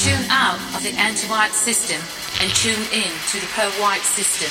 Tune out of the anti-white system and tune in to the pro-white system.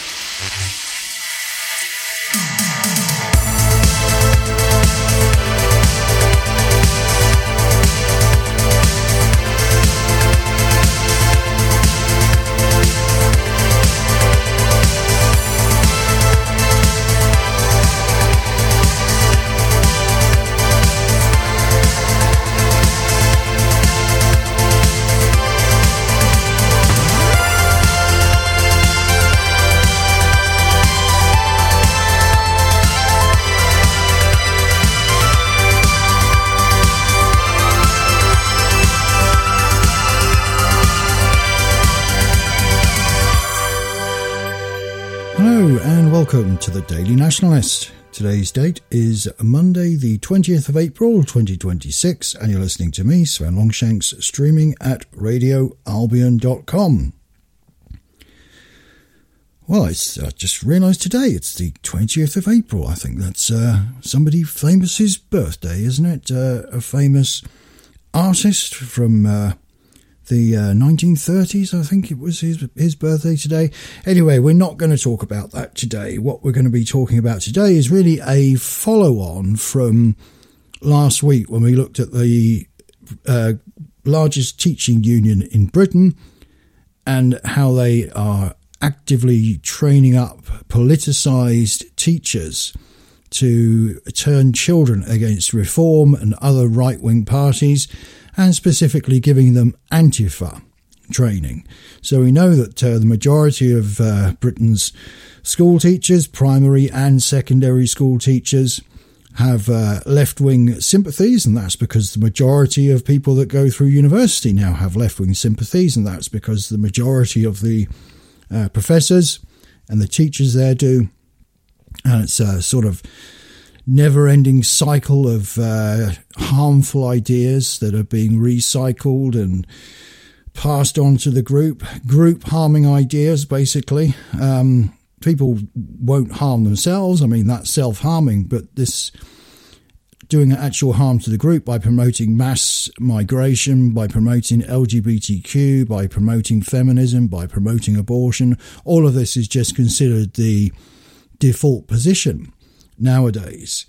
Hello and welcome to the Daily Nationalist. Today's date is Monday the 20th of April 2026 and you're listening to me, Sven Longshanks, streaming at radioalbion.com. Well, I just realised today it's the 20th of April. I think that's somebody famous's birthday, isn't it? A famous artist from the 1930s, I think it was his birthday today. Anyway, we're not going to talk about that today. What we're going to be talking about today is really a follow-on from last week when we looked at the largest teaching union in Britain and how they are actively training up politicised teachers to turn children against reform and other right-wing parties, and specifically giving them Antifa training. So we know that the majority of Britain's school teachers, primary and secondary school teachers, have left-wing sympathies, and that's because the majority of people that go through university now have left-wing sympathies, and that's because the majority of the professors and the teachers there do. And it's a sort of never-ending cycle of harmful ideas that are being recycled and passed on to the group harming ideas, basically. People won't harm themselves. I mean, that's self-harming, but this doing actual harm to the group by promoting mass migration, by promoting LGBTQ, by promoting feminism, by promoting abortion, all of this is just considered the default position nowadays.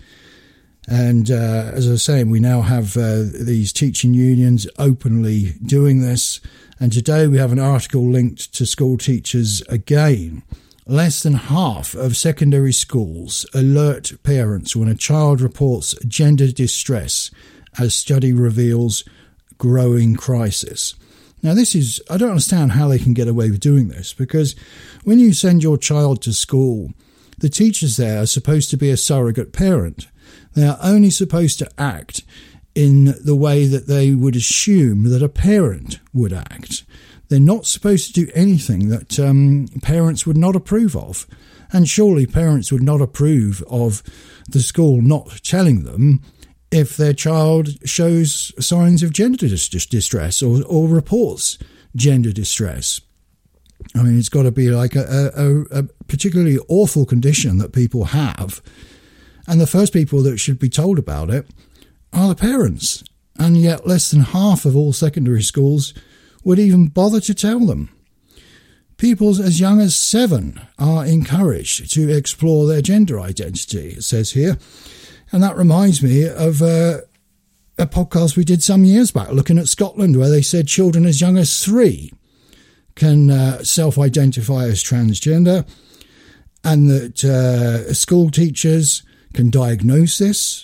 And as I was saying, we now have these teaching unions openly doing this. And today we have an article linked to school teachers again. Less than half of secondary schools alert parents when a child reports gender distress, as study reveals growing crisis. Now this is, I don't understand how they can get away with doing this, because when you send your child to school, the teachers there are supposed to be a surrogate parent. They are only supposed to act in the way that they would assume that a parent would act. They're not supposed to do anything that parents would not approve of. And surely parents would not approve of the school not telling them if their child shows signs of gender distress or reports gender distress. I mean, it's got to be like a particularly awful condition that people have. And the first people that should be told about it are the parents. And yet less than half of all secondary schools would even bother to tell them. Pupils as young as 7 are encouraged to explore their gender identity, it says here. And that reminds me of a podcast we did some years back looking at Scotland, where they said children as young as 3 can self-identify as transgender, and that school teachers can diagnose this,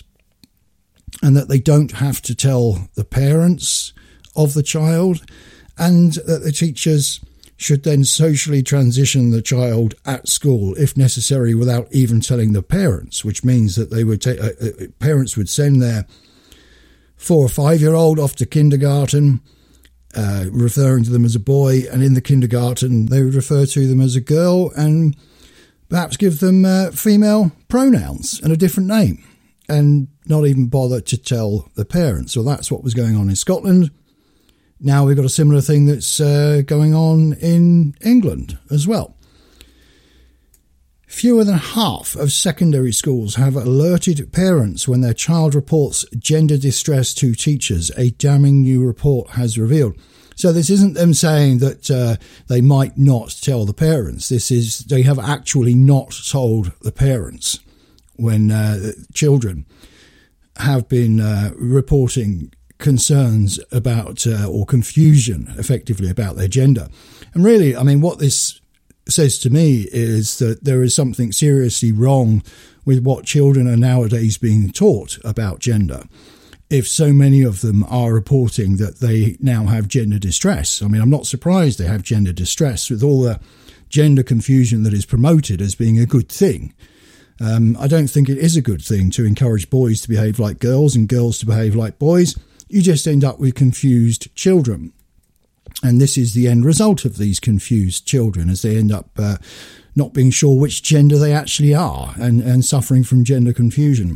and that they don't have to tell the parents of the child, and that the teachers should then socially transition the child at school, if necessary, without even telling the parents, which means that they would parents would send their 4 or 5-year-old off to kindergarten, referring to them as a boy, and in the kindergarten they would refer to them as a girl and perhaps give them female pronouns and a different name, and not even bother to tell the parents. So that's what was going on in Scotland. Now we've got a similar thing that's going on in England as well. Fewer than half of secondary schools have alerted parents when their child reports gender distress to teachers, a damning new report has revealed. So this isn't them saying that they might not tell the parents. This is they have actually not told the parents when children have been reporting concerns about or confusion effectively about their gender. And really, I mean, what this says to me is that there is something seriously wrong with what children are nowadays being taught about gender. If so many of them are reporting that they now have gender distress. I mean, I'm not surprised they have gender distress with all the gender confusion that is promoted as being a good thing. I don't think it is a good thing to encourage boys to behave like girls and girls to behave like boys. You just end up with confused children. And this is the end result of these confused children as they end up not being sure which gender they actually are and suffering from gender confusion.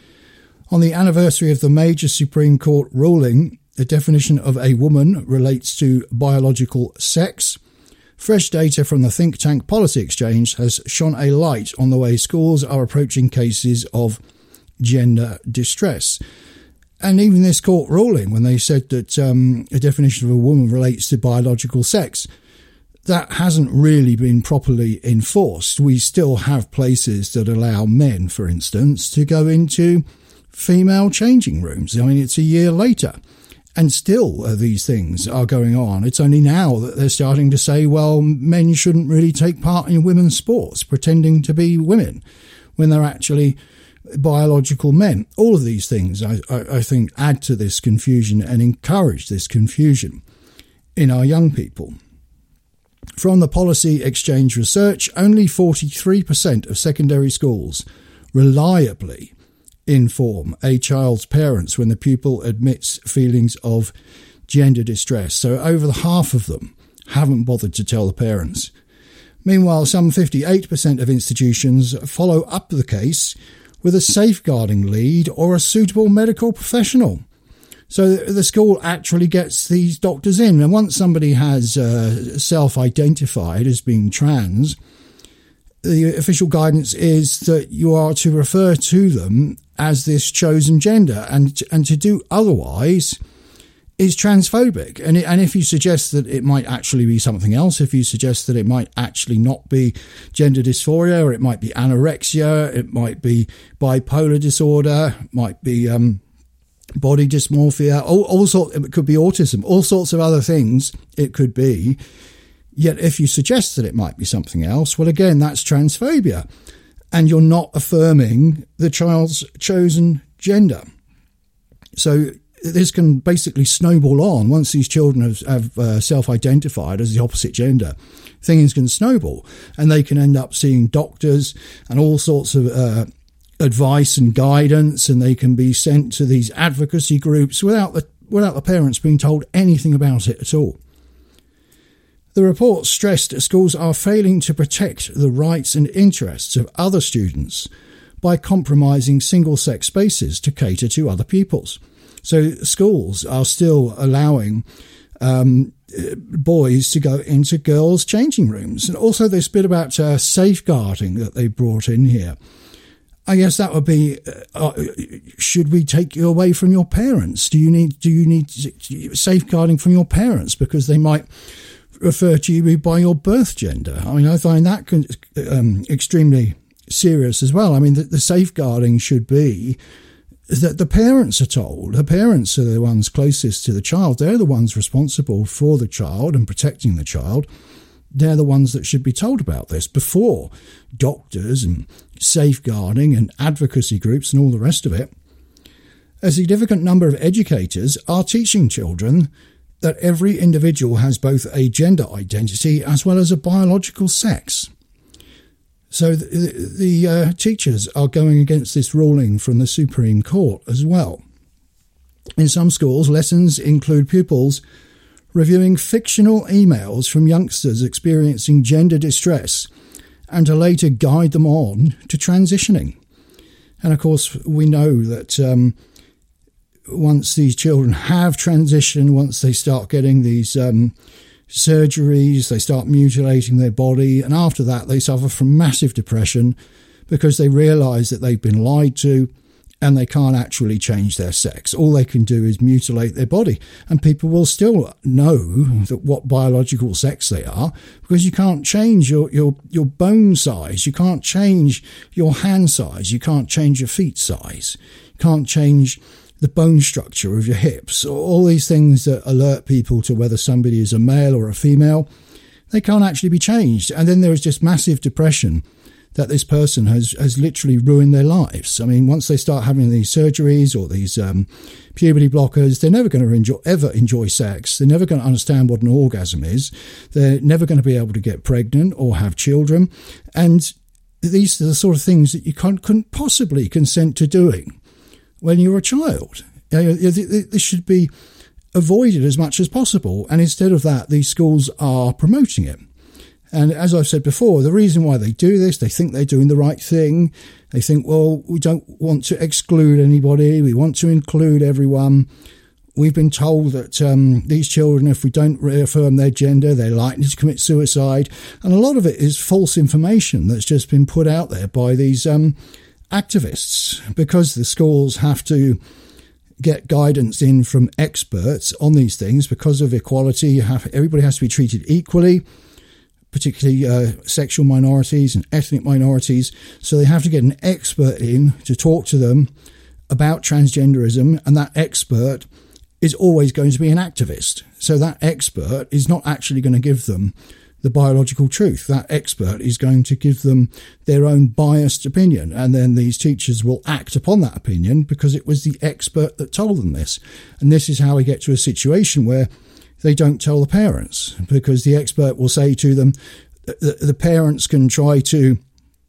On the anniversary of the major Supreme Court ruling, the definition of a woman relates to biological sex. Fresh data from the think tank Policy Exchange has shone a light on the way schools are approaching cases of gender distress. And even this court ruling, when they said that a definition of a woman relates to biological sex, that hasn't really been properly enforced. We still have places that allow men, for instance, to go into female changing rooms. I mean, it's a year later, and still these things are going on. It's only now that they're starting to say, well, men shouldn't really take part in women's sports, pretending to be women, when they're actually biological men. All of these things, I think, add to this confusion and encourage this confusion in our young people. From the Policy Exchange research, only 43% of secondary schools reliably inform a child's parents when the pupil admits feelings of gender distress. So over half of them haven't bothered to tell the parents. Meanwhile, some 58% of institutions follow up the case with a safeguarding lead or a suitable medical professional. So the school actually gets these doctors in. And once somebody has self-identified as being trans, the official guidance is that you are to refer to them as this chosen gender, and to do otherwise is transphobic. And if you suggest that it might actually be something else, if you suggest that it might actually not be gender dysphoria, or it might be anorexia, it might be bipolar disorder, it might be body dysmorphia, all sorts, it could be autism, all sorts of other things it could be. Yet if you suggest that it might be something else, well, again, that's transphobia. And you're not affirming the child's chosen gender. So this can basically snowball on. Once these children have self-identified as the opposite gender, things can snowball. And they can end up seeing doctors and all sorts of advice and guidance, and they can be sent to these advocacy groups without the parents being told anything about it at all. The report stressed schools are failing to protect the rights and interests of other students by compromising single-sex spaces to cater to other pupils. So schools are still allowing boys to go into girls' changing rooms. And also this bit about safeguarding that they brought in here. I guess that would be, should we take you away from your parents? Do you need safeguarding from your parents because they might refer to you by your birth gender? I mean, I find that extremely serious as well. I mean, the safeguarding should be that the parents are told. The parents are the ones closest to the child. They're the ones responsible for the child and protecting the child. They're the ones that should be told about this before doctors and safeguarding and advocacy groups and all the rest of it. A significant number of educators are teaching children that every individual has both a gender identity as well as a biological sex. So the teachers are going against this ruling from the Supreme Court as well. In some schools, lessons include pupils reviewing fictional emails from youngsters experiencing gender distress and to later guide them on to transitioning. And of course, we know that once these children have transitioned, once they start getting these surgeries, they start mutilating their body, and after that they suffer from massive depression because they realise that they've been lied to and they can't actually change their sex. All they can do is mutilate their body, and people will still know that what biological sex they are, because you can't change your bone size, you can't change your hand size, you can't change your feet size, you can't change the bone structure of your hips, all these things that alert people to whether somebody is a male or a female. They can't actually be changed. And then there is just massive depression that this person has literally ruined their lives. I mean, once they start having these surgeries or these puberty blockers, they're never going to ever enjoy sex. They're never going to understand what an orgasm is. They're never going to be able to get pregnant or have children. And these are the sort of things that you couldn't possibly consent to doing when you're a child. This should be avoided as much as possible. And instead of that, these schools are promoting it. And as I've said before, the reason why they do this, they think they're doing the right thing. They think, well, we don't want to exclude anybody. We want to include everyone. We've been told that these children, if we don't reaffirm their gender, they're likely to commit suicide. And a lot of it is false information that's just been put out there by these activists, because the schools have to get guidance in from experts on these things. Because of equality, everybody has to be treated equally, particularly sexual minorities and ethnic minorities. So they have to get an expert in to talk to them about transgenderism, and that expert is always going to be an activist. So that expert is not actually going to give them the biological truth. That expert is going to give them their own biased opinion, and then these teachers will act upon that opinion because it was the expert that told them this. And this is how we get to a situation where they don't tell the parents, because the expert will say to them, the parents can try to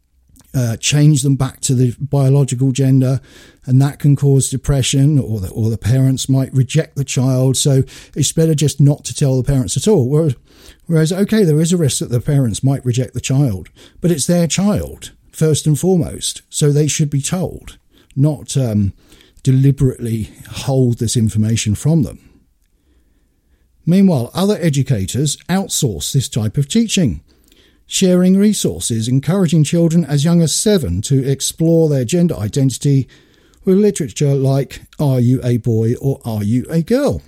change them back to the biological gender, and that can cause depression, or the parents might reject the child. So it's better just not to tell the parents at all. Whereas, okay, there is a risk that the parents might reject the child, but it's their child first and foremost, so they should be told, not deliberately hold this information from them. Meanwhile, other educators outsource this type of teaching, sharing resources, encouraging children as young as 7 to explore their gender identity with literature like, "Are you a boy or are you a girl?"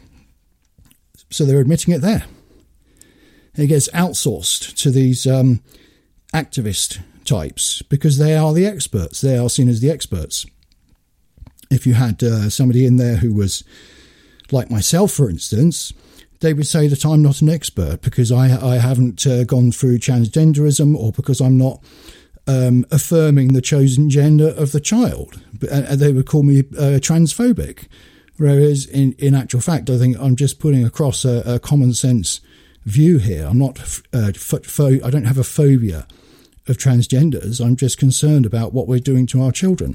So they're admitting it there. It gets outsourced to these activist types because they are the experts. They are seen as the experts. If you had somebody in there who was like myself, for instance, they would say that I'm not an expert because I haven't gone through transgenderism, or because I'm not affirming the chosen gender of the child. They would call me transphobic. Whereas in actual fact, I think I'm just putting across a common sense view here. I'm not, I don't have a phobia of transgenders. I'm just concerned about what we're doing to our children.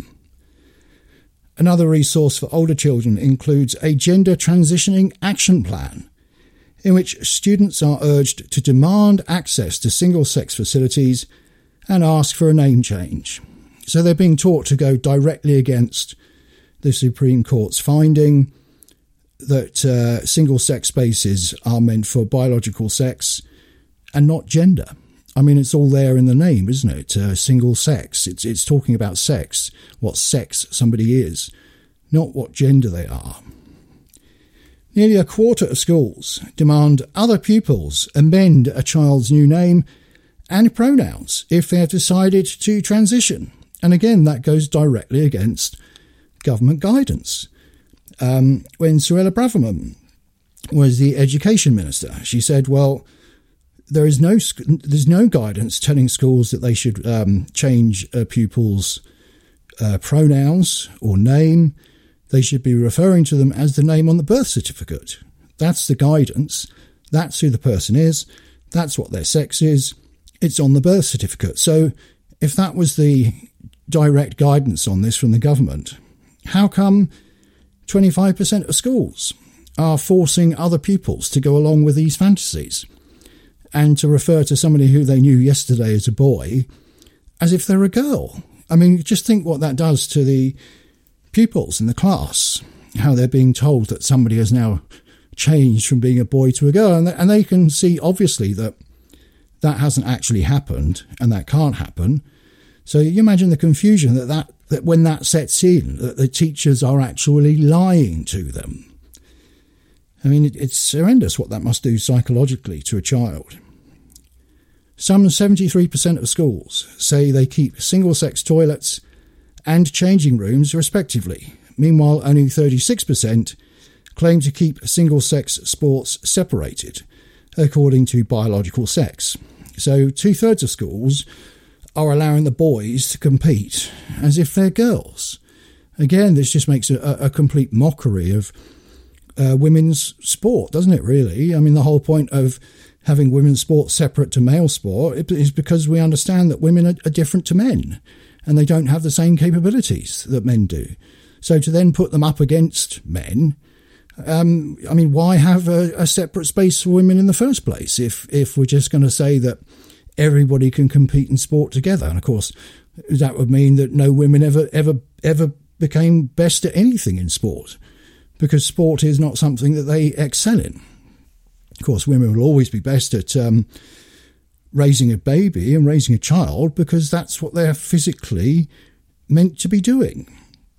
Another resource for older children includes a gender transitioning action plan, in which students are urged to demand access to single-sex facilities and ask for a name change. So they're being taught to go directly against the Supreme Court's finding that single-sex spaces are meant for biological sex and not gender. I mean, it's all there in the name, isn't it? Single sex. It's talking about sex, what sex somebody is, not what gender they are. Nearly a quarter of schools demand other pupils amend a child's new name and pronouns if they have decided to transition. And again, that goes directly against government guidance. When Suella Braverman was the education minister, she said, well, there's no guidance telling schools that they should change a pupil's pronouns or name. They should be referring to them as the name on the birth certificate. That's the guidance. That's who the person is. That's what their sex is. It's on the birth certificate. So if that was the direct guidance on this from the government, how come 25% of schools are forcing other pupils to go along with these fantasies and to refer to somebody who they knew yesterday as a boy as if they're a girl? I mean, just think what that does to the pupils in the class, how they're being told that somebody has now changed from being a boy to a girl. And they can see, obviously, that hasn't actually happened and that can't happen. So you imagine the confusion that when that sets in, that the teachers are actually lying to them. I mean, it's horrendous what that must do psychologically to a child. Some 73% of schools say they keep single-sex toilets and changing rooms respectively. Meanwhile, only 36% claim to keep single-sex sports separated, according to biological sex. So 2/3 of schools are allowing the boys to compete as if they're girls. Again, this just makes a complete mockery of women's sport, doesn't it, really? I mean, the whole point of having women's sport separate to male sport is because we understand that women are different to men and they don't have the same capabilities that men do. So to then put them up against men, I mean, why have a separate space for women in the first place if we're just going to say that everybody can compete in sport together? And of course, that would mean that no women ever became best at anything in sport, because sport is not something that they excel in. Of course, women will always be best at raising a baby and raising a child because that's what they're physically meant to be doing.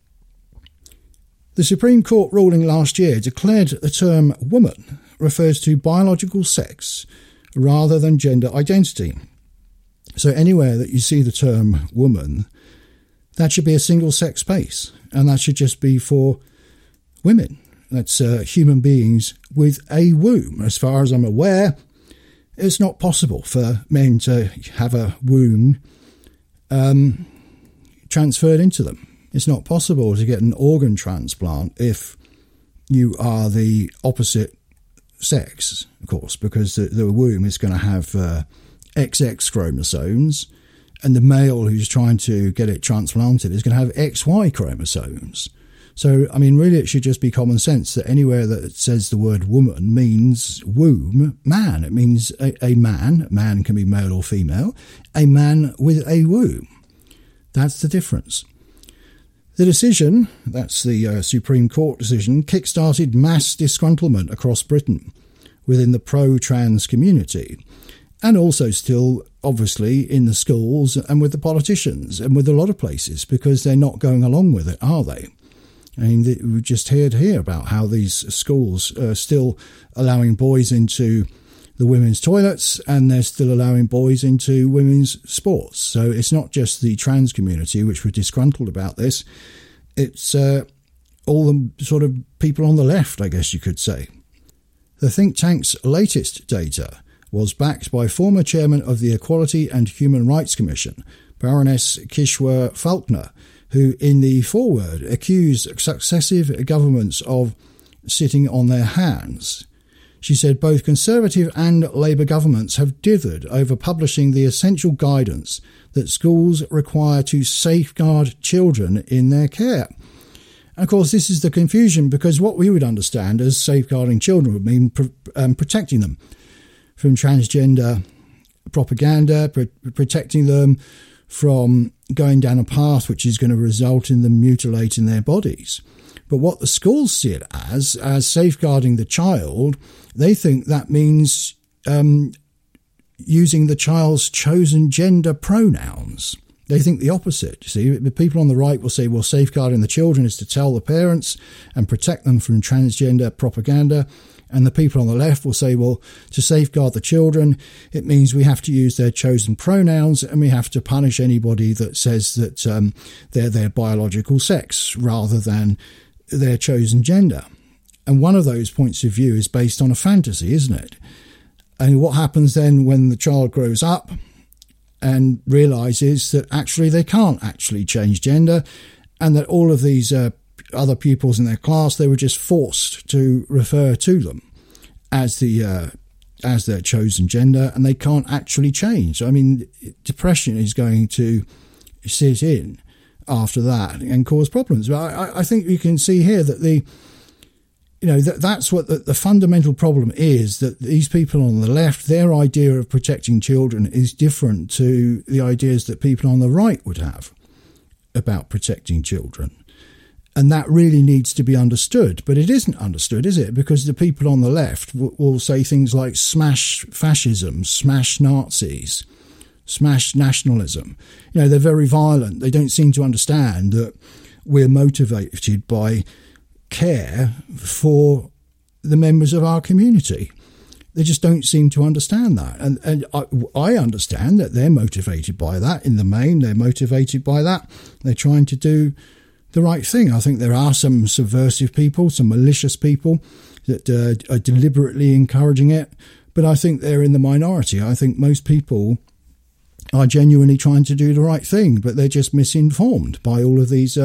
The Supreme Court ruling last year declared the term woman refers to biological sex rather than gender identity. So anywhere that you see the term woman, that should be a single-sex space, and that should just be for women. That's human beings with a womb. As far as I'm aware, it's not possible for men to have a womb transferred into them. It's not possible to get an organ transplant if you are the opposite sex, of course, because the womb is going to have XX chromosomes, and the male who's trying to get it transplanted is going to have XY chromosomes. So, I mean, really, it should just be common sense that anywhere that it says the word woman means womb, man. It means a man. Man can be male or female. A man with a womb. That's the difference. The decision, that's the Supreme Court decision, kick-started mass disgruntlement across Britain within the pro-trans community, and also still, obviously, in the schools and with the politicians and with a lot of places, because they're not going along with it, are they? I mean, we just heard here about how these schools are still allowing boys into the women's toilets, and they're still allowing boys into women's sports. So it's not just the trans community which were disgruntled about this. It's all the sort of people on the left, I guess you could say. The think tank's latest data was backed by former chairman of the Equality and Human Rights Commission, Baroness Kishore Falkner, who in the foreword accused successive governments of sitting on their hands. She said both Conservative and Labour governments have dithered over publishing the essential guidance that schools require to safeguard children in their care. And of course, this is the confusion, because what we would understand as safeguarding children would mean protecting them from transgender propaganda, protecting them from going down a path which is going to result in them mutilating their bodies. But what the schools see it as safeguarding the child, they think that means using the child's chosen gender pronouns. They think the opposite. You see, the people on the right will say, well, safeguarding the children is to tell the parents and protect them from transgender propaganda. And the people on the left will say, well, to safeguard the children, it means we have to use their chosen pronouns and we have to punish anybody that says that they're their biological sex rather than their chosen gender. And one of those points of view is based on a fantasy, isn't it? And what happens then when the child grows up and realises that actually they can't actually change gender, and that all of these other pupils in their class, they were just forced to refer to them as their chosen gender, and they can't actually change. I mean, depression is going to sit in after that and cause problems. But I think you can see here that that's what the fundamental problem is, that these people on the left, their idea of protecting children is different to the ideas that people on the right would have about protecting children. And that really needs to be understood. But it isn't understood, is it? Because the people on the left will say things like smash fascism, smash Nazis, smash nationalism. You know, they're very violent. They don't seem to understand that we're motivated by care for the members of our community. They just don't seem to understand that. And I understand that they're motivated by that. In the main, they're motivated by that. They're trying to do the right thing. I think there are some subversive people, some malicious people that are deliberately encouraging it. But I think they're in the minority. I think most people are genuinely trying to do the right thing, but they're just misinformed by all of these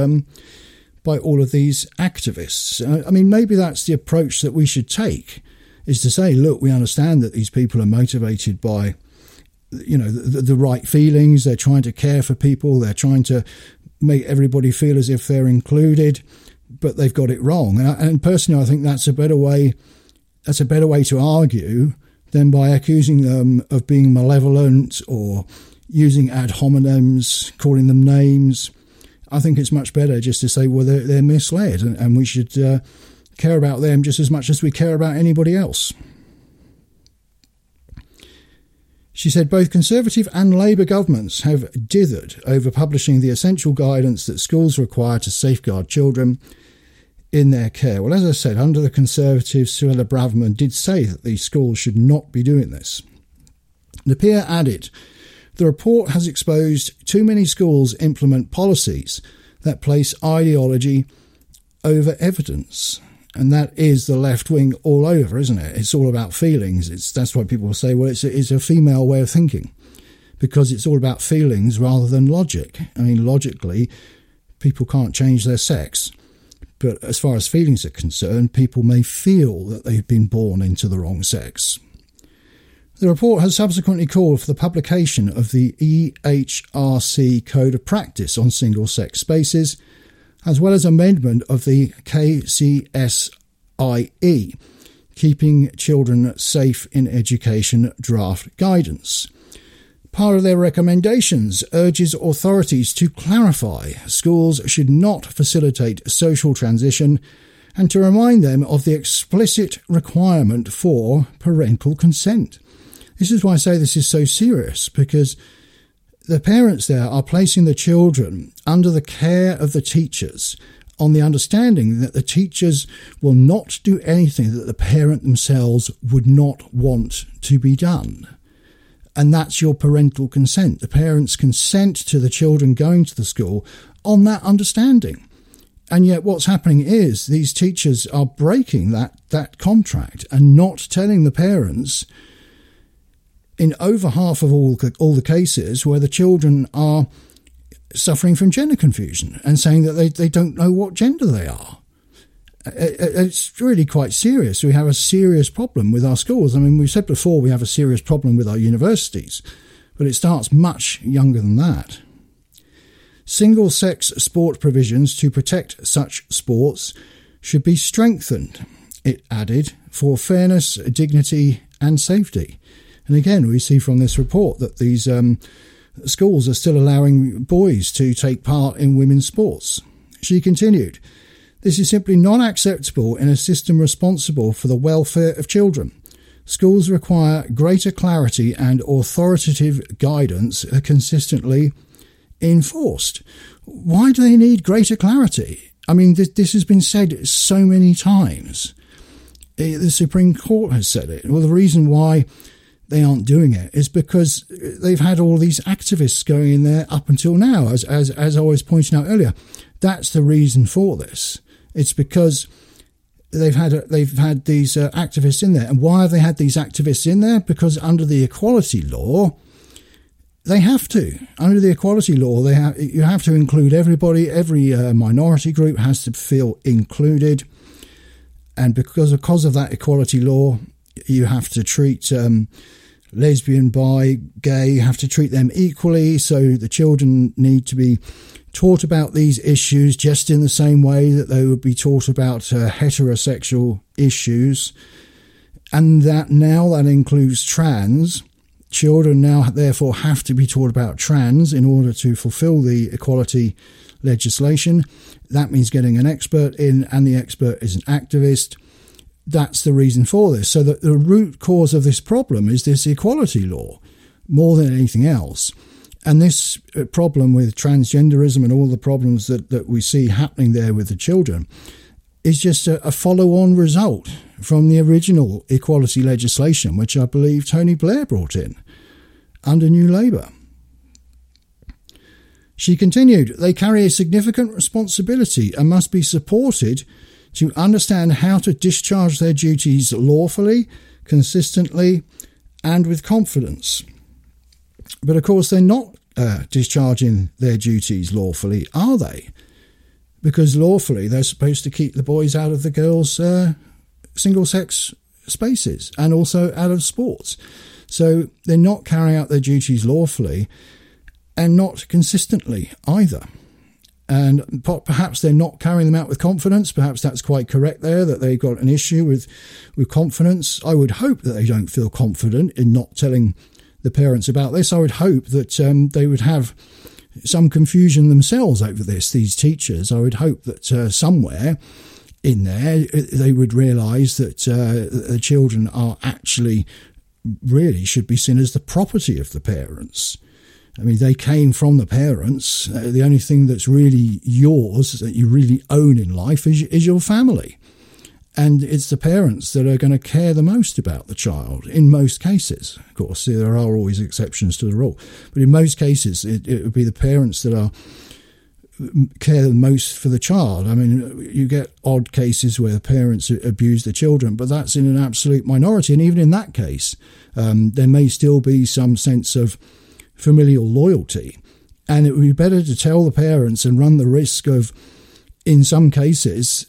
activists. I mean, maybe that's the approach that we should take, is to say, look, we understand that these people are motivated by, you know, the right feelings. They're trying to care for people. They're trying to make everybody feel as if they're included, but they've got it wrong. And personally, I think that's a better way. That's a better way to argue than by accusing them of being malevolent or using ad hominems, calling them names. I think it's much better just to say, well, they're misled, and we should care about them just as much as we care about anybody else. She said both Conservative and Labour governments have dithered over publishing the essential guidance that schools require to safeguard children in their care. Well, as I said, under the Conservatives, Suella Braverman did say that these schools should not be doing this. The peer added, the report has exposed too many schools implement policies that place ideology over evidence. And that is the left wing all over, isn't it? It's all about feelings. That's why people say, well, it's a female way of thinking, because it's all about feelings rather than logic. I mean, logically, people can't change their sex. But as far as feelings are concerned, people may feel that they've been born into the wrong sex. The report has subsequently called for the publication of the EHRC Code of Practice on single-sex spaces, as well as amendment of the KCSIE, Keeping Children Safe in Education draft guidance. Part of their recommendations urges authorities to clarify schools should not facilitate social transition and to remind them of the explicit requirement for parental consent. This is why I say this is so serious, because the parents there are placing the children under the care of the teachers on the understanding that the teachers will not do anything that the parent themselves would not want to be done. And that's your parental consent. The parents consent to the children going to the school on that understanding. And yet what's happening is these teachers are breaking that contract and not telling the parents in over half of all the cases where the children are suffering from gender confusion and saying that they don't know what gender they are. It's really quite serious. We have a serious problem with our schools. I mean, we've said before we have a serious problem with our universities, but it starts much younger than that. Single-sex sport provisions to protect such sports should be strengthened, it added, for fairness, dignity and safety. And again, we see from this report that these schools are still allowing boys to take part in women's sports. She continued, this is simply not acceptable in a system responsible for the welfare of children. Schools require greater clarity and authoritative guidance consistently enforced. Why do they need greater clarity? I mean, this has been said so many times. The Supreme Court has said it. Well, the reason why they aren't doing it is because they've had all these activists going in there up until now, as I was pointing out earlier. That's the reason for this. It's because they've had these activists in there. And why have they had these activists in there? Because under the equality law, they have to. Under the equality law, you have to include everybody. Every minority group has to feel included. And because of that equality law, you have to treat lesbian, bi, gay, you have to treat them equally. So the children need to be taught about these issues just in the same way that they would be taught about heterosexual issues. And that includes trans. Children now therefore have to be taught about trans in order to fulfill the equality legislation. That means getting an expert in, and the expert is an activist. That's the reason for this. So that the root cause of this problem is this equality law more than anything else. And this problem with transgenderism and all the problems that we see happening there with the children is just a follow-on result from the original equality legislation, which I believe Tony Blair brought in under New Labour. She continued, they carry a significant responsibility and must be supported to understand how to discharge their duties lawfully, consistently, and with confidence. But of course, they're not discharging their duties lawfully, are they? Because lawfully, they're supposed to keep the boys out of the girls' single-sex spaces and also out of sports. So they're not carrying out their duties lawfully and not consistently either. And perhaps they're not carrying them out with confidence. Perhaps that's quite correct there, that they've got an issue with confidence. I would hope that they don't feel confident in not telling the parents about this. I would hope that they would have some confusion themselves over this, these teachers. I would hope that somewhere in there they would realise that the children are actually really should be seen as the property of the parents. I mean, they came from the parents. The only thing that's really yours, that you really own in life, is your family. And it's the parents that are going to care the most about the child, in most cases. Of course, there are always exceptions to the rule. But in most cases, it would be the parents that care the most for the child. I mean, you get odd cases where parents abuse the children, but that's in an absolute minority. And even in that case, there may still be some sense of familial loyalty. And it would be better to tell the parents and run the risk of, in some cases,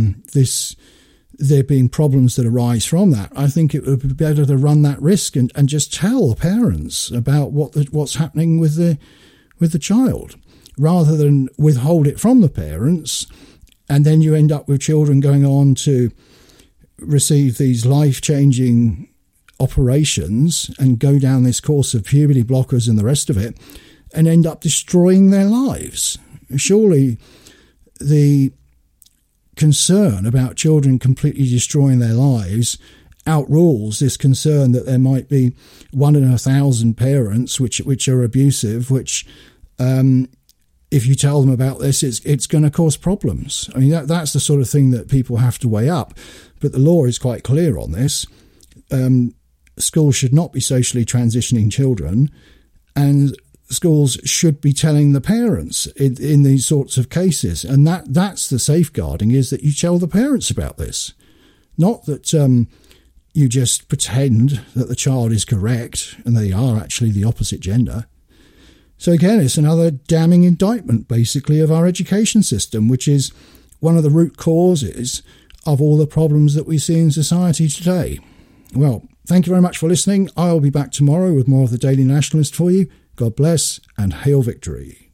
there being problems that arise from that. I think it would be better to run that risk and just tell the parents about what's happening with the child, rather than withhold it from the parents, and then you end up with children going on to receive these life-changing operations and go down this course of puberty blockers and the rest of it and end up destroying their lives. Surely the concern about children completely destroying their lives outrules this concern that there might be 1 in 1,000 parents which are abusive, which if you tell them about this, it's going to cause problems. I mean, that's the sort of thing that people have to weigh up. But the law is quite clear on this. Schools should not be socially transitioning children, and schools should be telling the parents in these sorts of cases. And that's the safeguarding, is that you tell the parents about this. Not that you just pretend that the child is correct and they are actually the opposite gender. So again, it's another damning indictment, basically, of our education system, which is one of the root causes of all the problems that we see in society today. Well, thank you very much for listening. I'll be back tomorrow with more of the Daily Nationalist for you. God bless and hail victory.